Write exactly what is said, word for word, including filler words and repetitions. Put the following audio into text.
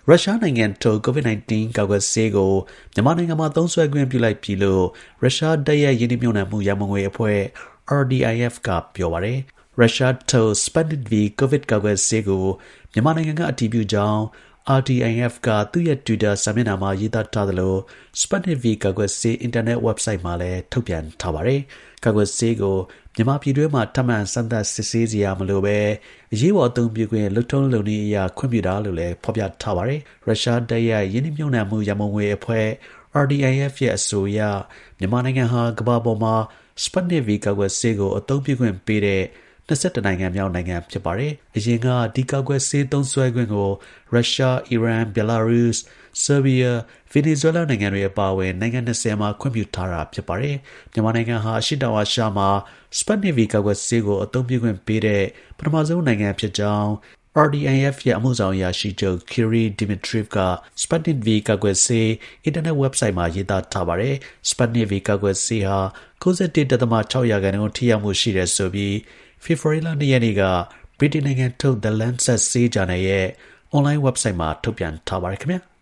ရုရှားနိုင်ငံထုတ် COVID 19 ကာကွယ်ဆေးကိုမြန်မာနိုင်ငံမှာသုံးစွဲခွင့်ပြုလိုက်ပြီလို့ရုရှားတိုက်ရိုက်ယင်းနှိမ့်မြှုပ်နှံမှုရန်ပုံငွေအဖွဲ့ R D I F ကပြောပါတယ်။ ရုရှားထုတ် Sputnik V ကိုဗစ်ကာကွယ်ဆေးကိုမြန်မာနိုင်ငံကအတည်ပြုကြောင်း R D I F ကသူ့ရဲ့ Twitter စာမျက်နှာမှာရေးသားထားသလို Sputnik V ကာကွယ်ဆေး အင်တာနက် ဝက်ဘ်ဆိုက်မှာလည်းထုတ်ပြန်ထားပါတယ်။ ကာကွယ်ဆေးကိုမြန်မာပြည်တွင်းမှာထပ်မံစမ်းသပ်စစ်ဆေးစရာမလိုဘဲအရေးပေါ်အသုံးပြုခွင့်လုပ်ထုံးလုပ်နည်းအရခွင့်ပြုတာလို့လည်းဖော်ပြထားပါတယ်။ ရုရှားတိုက်ရိုက်ယင်းနှိမ့်မြှုပ်နှံမှုရန်ပုံငွေအဖွဲ့ R D I F ရဲ့အဆိုအရမြန်မာနိုင်ငံဟာကမ္ဘာပေါ်မှာ Sputnik V ကာကွယ်ဆေးကိုအသုံးပြုခွင့်ပေးတဲ့၂၁ နိုင်ငံမြောက်နိုင်ငံဖြစ်ပါတယ်။ အရင်ကဒီကာကွယ်ဆေးသုံးစွဲခွင့်ကိုရုရှား၊ အီရန်၊ ဘယ်လာရုစ်၊ ဆားဘီးယား၊ ဗင်နီဇွဲလားနိုင်ငံတွေအပါအဝင် နိုင်ငံ ၂၀ မှာ ခွင့်ပြုထားတာဖြစ်ပါတယ်။ မြန်မာနိုင်ငံဟာ အရှေ့တောင်အာရှမှာ Sputnik V ကာကွယ်ဆေးကိုအသုံးပြုခွင့်ပေးတဲ့ပထမဆုံးနိုင်ငံဖြစ်ကြောင်း R D I F ရဲ့ အမှုဆောင်အရာရှိချုပ် Kirill Dmitriyev က Sputnik V ကာကွယ်ဆေး အင်တာနက် ဝက်ဘ်ဆိုက်မှာ ရေးသားထားပါတယ်။ Sputnik V ကာကွယ်ဆေးဟာ ၉၁ ဒသမ ၆ ရာခိုင်နှုန်း ထိရောက်မှုရှိတယ်ဆိုပြီး ဖေဖော်ဝါရီလ ၂ ရက်နေ့က ဗြိတိန်နိုင်ငံထုတ် The Lancet ဆေးဂျာနယ်ရဲ့ အွန်လိုင်း ဝက်ဘ်ဆိုက်မှာ ထုတ်ပြန်ထားပါတယ်ခင်ဗျာ။